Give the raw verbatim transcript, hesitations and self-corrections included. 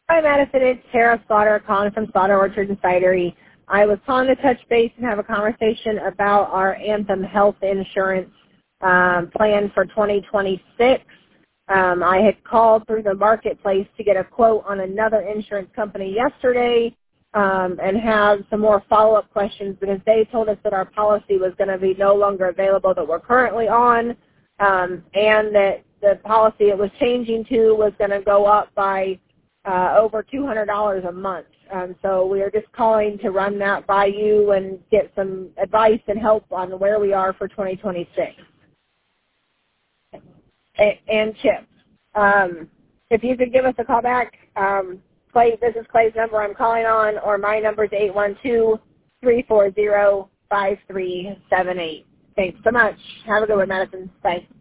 Hi, Madison. It's Tara Slaughter calling from Slaughter Orchard and Cidery. I was calling to touch base and have a conversation about our Anthem Health Insurance um, plan for twenty twenty-six. Um, I had called through the marketplace to get a quote on another insurance company yesterday um, and have some more follow-up questions because they told us that our policy was going to be no longer available that we're currently on um, and that the policy it was changing to was going to go up by uh, over two hundred dollars a month. Um, so we are just calling to run that by you and get some advice and help on where we are for twenty twenty-six. And Chip, um, if you could give us a call back, um, Clay, this is Clay's number I'm calling on, or my number is eight one two, three four zero, five three seven eight. Thanks so much. Have a good one, Madison. Bye.